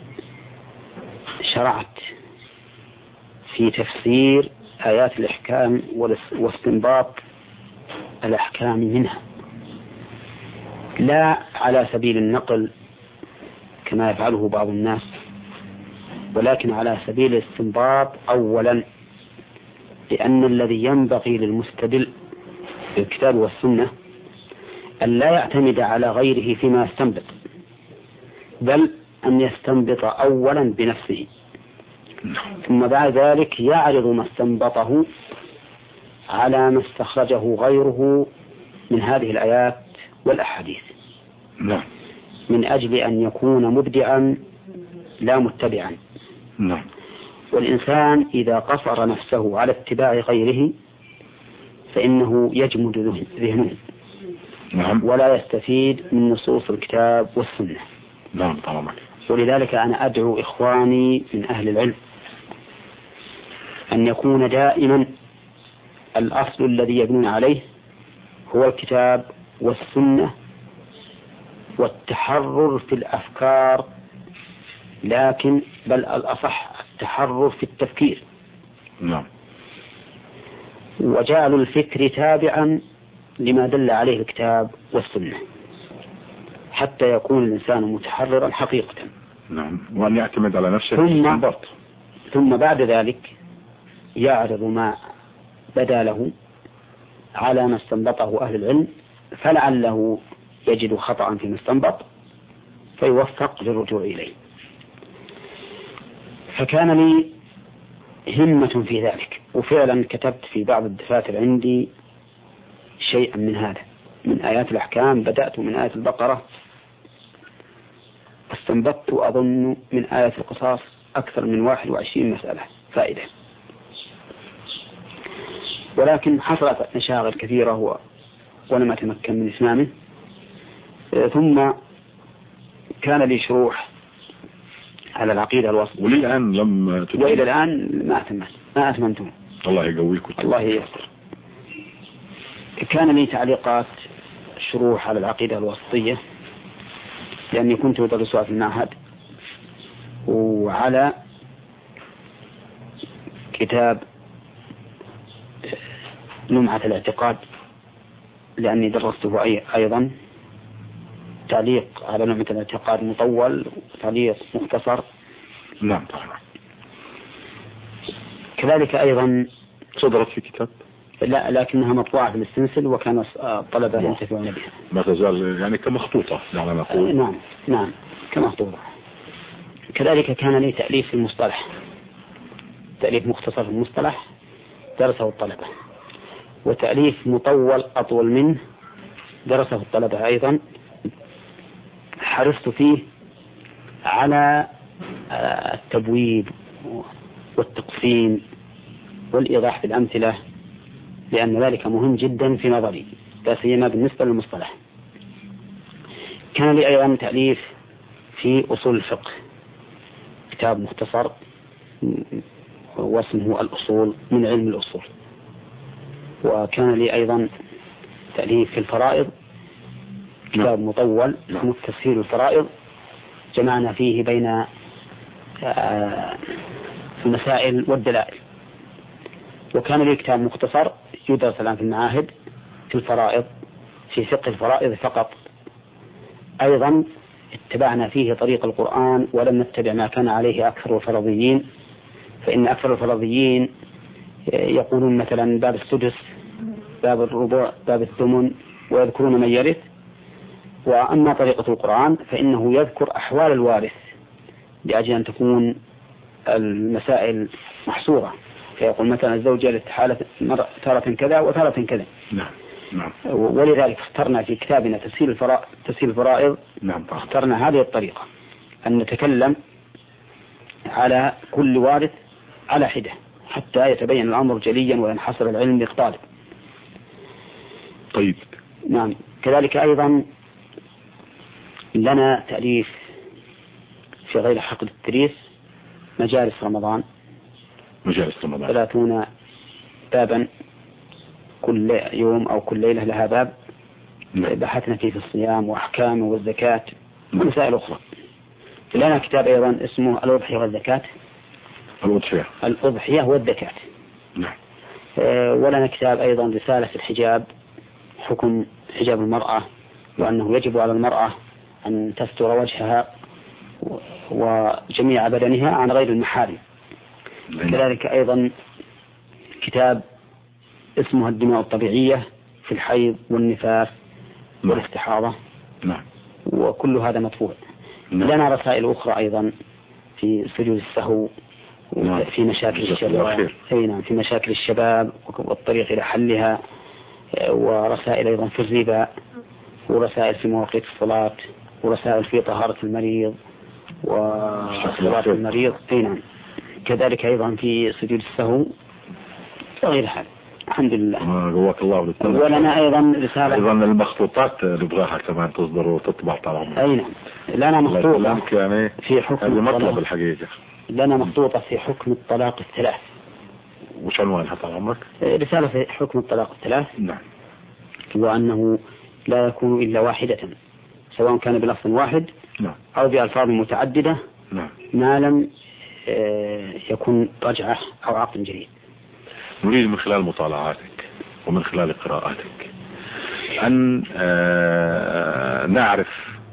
شرعت في تفسير آيات الإحكام واستنباط الأحكام منها، لا على سبيل النقل كما يفعله بعض الناس، ولكن على سبيل الاستنباط أولا، لأن الذي ينبغي للمستدل بالكتاب والسنة أن لا يعتمد على غيره فيما يستنبط، بل أن يستنبط أولا بنفسه، ثم بعد ذلك يعرض ما استنبطه على ما استخرجه غيره من هذه الآيات والأحاديث،
نعم،
من أجل أن يكون مبدعا لا متبعا.
نعم.
والإنسان إذا قصر نفسه على اتباع غيره فإنه يجمد ذهنه،
نعم،
ولا يستفيد من نصوص الكتاب والسنة.
نعم طبعا.
ولذلك أنا أدعو إخواني من أهل العلم أن يكون دائما الأصل الذي يبنون عليه هو الكتاب والسنة والتحرر في الأفكار، لكن بل الأصح التحرر في التفكير.
نعم.
وجعل الفكر تابعا لما دل عليه الكتاب والسنة حتى يكون الإنسان متحررا حقيقة.
نعم، وأن يعتمد على نفسه
ثم, ثم بعد ذلك يعرض ما بدا له على ما استنبطه أهل العلم، فلعله يجد خطأ في المستنبط فيوفق للرجوع إليه. فكان لي همة في ذلك، وفعلا كتبت في بعض الدفاتر عندي شيئا من هذا، من آيات الأحكام بدأت من آية البقرة، استنبطت أظن من آية القصاص أكثر من واحد وعشرين مسألة فائدة، ولكن حصلت مشاغل كثيرة ولم أتمكن من إتمامه. ثم كان لي شروح على العقيدة الوسطية.
وللآن لم تتم.
وإلى الآن ما أتمت ما أتممتم.
الله يقويكم.
الله ييسر. كان لي تعليقات شروح على العقيدة الوسطية لأني كنت أدرسها في المعهد، وعلى كتاب لمعة الاعتقاد لأني درسته أيضا، تعليق على لمعة الاعتقاد مطول وتعليق مختصر.
نعم طبعا.
كذلك أيضا
صدرت في كتاب؟
لا، لكنها مطبوعة في الاستنسل وكان الطلبة ينتفعون بها.
ما تزال يعني كمخطوطة يعني نقول.
نعم نعم كمخطوطة. كذلك كان لي تأليف في المصطلح، تأليف مختصر في المصطلح درسه الطلبة، وتأليف مطول أطول منه درسه الطلبة أيضا. حرصت فيه على التبويب والتقسيم والإيضاح بالأمثلة، لأن ذلك مهم جدا في نظري لا سيما بالنسبة للمصطلح. كان لي أيضا تأليف في أصول الفقه، كتاب مختصر واسمه الأصول من علم الأصول. وكان لي أيضا تأليف في الفرائض، كتاب مطول اسمه تسهيل الفرائض، جمعنا فيه بين المسائل والدلائل. وكان لي كتاب مختصر يدرس الآن في المعاهد في الفرائض، في فقه الفرائض فقط. أيضا اتبعنا فيه طريق القرآن ولم نتبع ما كان عليه أكثر الفرضيين، فإن أكثر الفرضيين يقولون مثلا باب السدس، باب الربع، باب الثمن، ويذكرون من يرث. وأما طريقة القرآن فإنه يذكر أحوال الوارث لأجل أن تكون المسائل محصورة، فيقول مثلا الزوج يرث حالة تارة كذا وتارة كذا.
نعم نعم.
ولذلك اخترنا في كتابنا تسهيل الفرائض تسهيل الفرائض
نعم.
اخترنا هذه الطريقة أن نتكلم على كل وارث على حدة حتى يتبين الأمر جليا وينحصر العلم للطالب.
طيب.
نعم. كذلك أيضا لنا تأليف في غير حق التدريس مجالس رمضان،
مجالس رمضان
ثلاثون بابا كل يوم أو كل ليلة لها باب. نعم. بحثنا فيه في الصيام وأحكامه والزكاة ومسائل أخرى. لنا كتاب أيضا اسمه الأضحية والزكاة.
الأضحية
الأضحية والزكاة.
نعم.
أه ولنا كتاب أيضا رسالة في الحجاب، حكم حجاب المرأة، وأنه يجب على المرأة أن تستر وجهها وجميع بدنها عن غير المحارم. نعم. كذلك أيضا كتاب اسمه الدماء الطبيعية في الحيض والنفاس. نعم. والاستحاضة.
نعم.
وكل هذا مطبوع. نعم. لنا رسائل أخرى أيضا في سجود السهو. نعم. في مشاكل الشباب. نعم. في مشاكل الشباب والطريق إلى حلها، ورسائل أيضا في الربا، ورسائل في مواقيت الصلاة، ورسائل في طهارة المريض وصلاة المريض. نعم. كذلك أيضا في سجود السهو وغير هذا. الحمد لله.
جواك الله ولتنك.
ولنا أيضا رسالة.
أيضا المخطوطات نبغاها كمان تصدر وتطبع طبعا.
أي نعم. لنا مخطوطة
يعني
في حكم
هذه مطلب الحقيقة.
لنا مخطوطة في حكم الطلاق الثلاث.
وش عنوانها طال عمرك؟
رسالة في حكم الطلاق الثلاث.
نعم.
وأنه لا يكون إلا واحدة، سواء كان بلفظ واحد. نعم. أو بألفاظ متعددة.
نعم.
ما لم يكون رجعة أو عقد جديد.
نريد من خلال مطالعاتك ومن خلال قراءاتك أن نعرف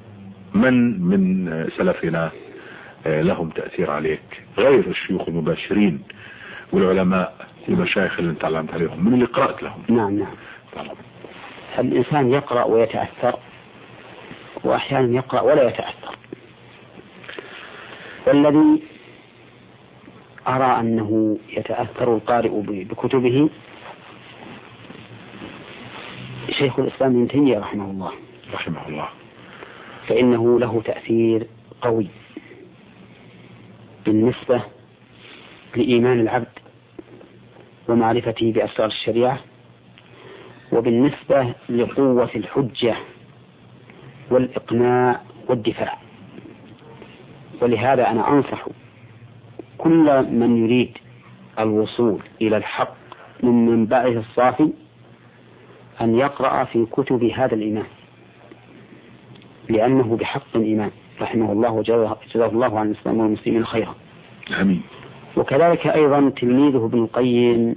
من من سلفنا لهم تأثير عليك غير الشيوخ المباشرين والعلماء والمشايخ اللي انت علمت عليهم، من اللي قرأت لهم.
نعم نعم. طبعا. الإنسان يقرأ ويتأثر، وأحيانا يقرأ ولا يتأثر. والذي أرى أنه يتأثر القارئ بكتبه شيخ الإسلام ابن تيمية رحمه الله.
رحمه الله.
فإنه له تأثير قوي بالنسبة لإيمان العبد ومعرفته بأسرار الشريعة، وبالنسبة لقوة الحجة والإقناع والدفاع. ولهذا أنا أنصح كل من يريد الوصول إلى الحق من منبعه الصافي أن يقرأ في كتب هذا الإمام، لأنه بحق إمام رحمه الله وجزاه الله عن الإسلام والمسلمين خيرا.
آمين.
وكذلك أيضا تلميذه ابن القيم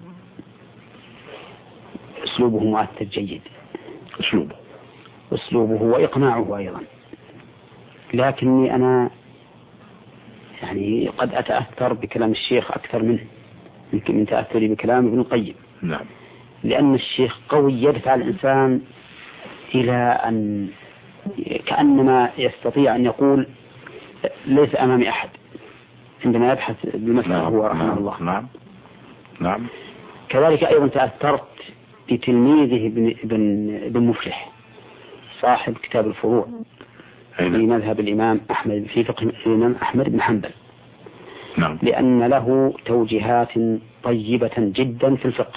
أسلوبه مؤثر جيد،
أسلوبه
أسلوبه وإقناعه أيضا، لكني أنا يعني قد أتأثر بكلام الشيخ أكثر منه يمكن من تأثري بكلام ابن القيم.
نعم.
لأن الشيخ قوي يدفع الإنسان إلى أن كأنما يستطيع أن يقول ليس أمامي أحد عندما يبحث بالمسألة.
نعم.
هو رحمه
نعم.
الله.
نعم. نعم.
كذلك أيضا تأثرت بتلميذه ابن, ابن, ابن مفلح صاحب كتاب الفروع في مذهب الإمام أحمد في فقه الإمام أحمد بن حنبل.
نعم.
لأن له توجيهات طيبة جدا في الفقه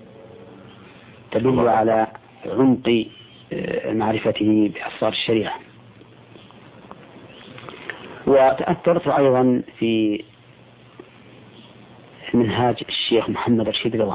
تدل على عمق معرفته بأسرار الشريعة. وتأثرت أيضا في منهاج الشيخ محمد رشيد رضا،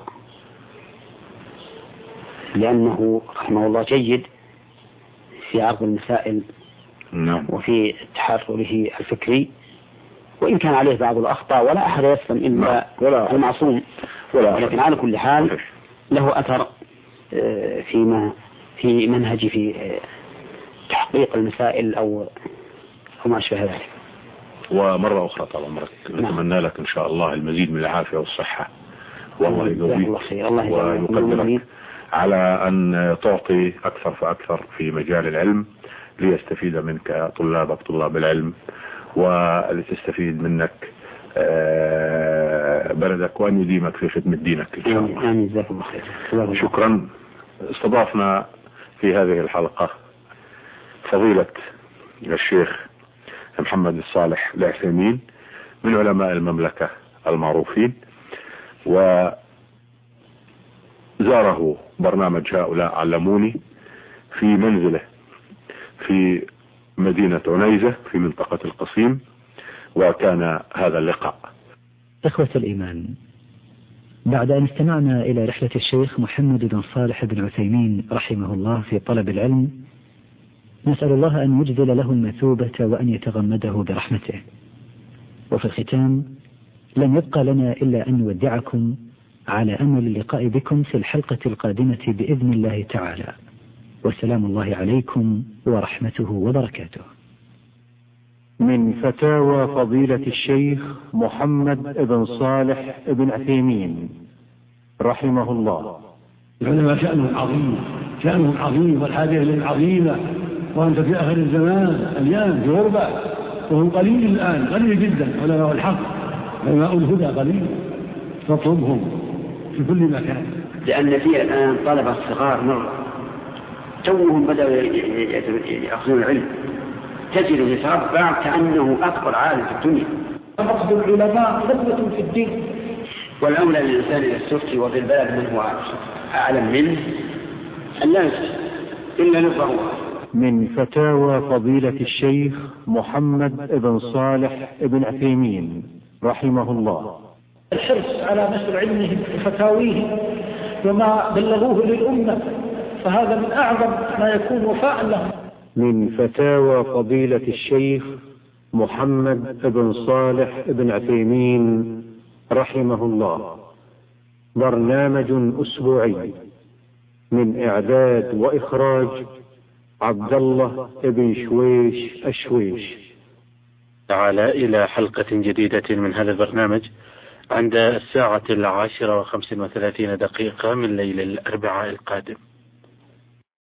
لأنه رحمه الله جيد في عرض المسائل.
نعم.
وفي تحرره الفكري، وإن كان عليه بعض الأخطاء ولا أحد يسلم إلا
ولا
المعصوم، ولكن على كل حال له أثر فيما في منهج في تحقيق المسائل أو أو ما أشبه ذلك.
ومرة أخرى طال عمرك نتمنى لك إن شاء الله المزيد من العافية والصحة، والله يقويك ويقدرك على أن تعطي أكثر فأكثر في مجال العلم ليستفيد منك طلابك طلاب العلم، ولتستفيد منك بلدك، وأن يديمك في خدمة دينك إن شاء الله.
آمين. جزاك الله خير.
شكرا. استضافنا في هذه الحلقة فضيلة الشيخ محمد الصالح العثيمين من علماء المملكة المعروفين، وزاره برنامج هؤلاء علموني في منزله في مدينة عنيزة في منطقة القصيم، وكان هذا اللقاء.
إخوة الإيمان، بعد أن استمعنا إلى رحلة الشيخ محمد بن صالح بن عثيمين رحمه الله في طلب العلم، نسأل الله أن يجزل له المثوبة وأن يتغمده برحمته. وفي الختام لن يبقى لنا إلا أن نودعكم على أمل اللقاء بكم في الحلقة القادمة بإذن الله تعالى، والسلام الله عليكم ورحمته وبركاته.
من فتاوى فضيلة الشيخ محمد بن صالح بن عثيمين رحمه الله.
العلماء شأنهم عظيم، شأنهم عظيم والحاجة إليهم عظيمة، وأنت في آخر الزمان اليوم في غربة، وهم قليل الآن، قليل جدا. علماء الحق علماء الهدى قليل، فاطلبهم في كل مكان.
لأن في الآن طلبة صغار مرة توهم بدأوا يأخذون العلم، تجد يتربع كأنه أكبر عالم في الدنيا.
أخذ العلماء خدمة في الدين،
والأولى للإنسان إذا استفتي وفي البلد من هو أعلم منه أن لا يفتي إلا نفعه.
من فتاوى فضيلة الشيخ محمد بن صالح بن عثيمين رحمه الله.
الحرص على نشر علمهم وفتاويه وما بلغوه للأمة، فهذا من أعظم ما يكون وفاء لهم.
من فتاوى فضيلة الشيخ محمد بن صالح بن عثيمين رحمه الله برنامج أسبوعي من إعداد وإخراج عبد الله بن شويش الشويش.
تعالى إلى حلقة جديدة من هذا البرنامج عند الساعة العاشرة وخمس وثلاثين دقيقة من ليل الأربعاء القادم.